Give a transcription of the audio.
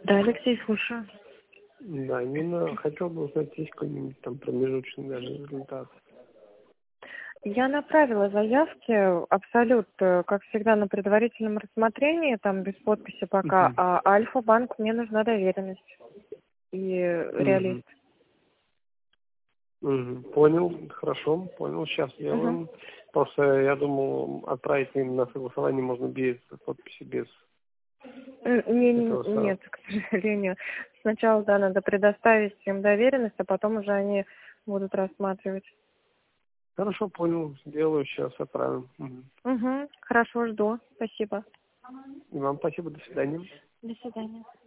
Да, Алексей, слушаю. Да, именно хотел бы узнать, есть какой-нибудь там промежуточный даже результат. Я направила заявки, Абсолют, как всегда, на предварительном рассмотрении, там без подписи пока, Мгм. а Альфа-банк мне нужна доверенность и Мгм. реалист. Мгм. Понял, хорошо, понял, сейчас Мгм. сделаем. Просто я думал, отправить им на согласование можно без подписи, без этого Нет, сразу. к сожалению. Сначала, да, надо предоставить им доверенность, а потом уже они будут рассматривать. Хорошо, понял, сделаю, сейчас отправим. Мгм. Угу, хорошо, жду. Спасибо. И вам спасибо, до свидания. До свидания.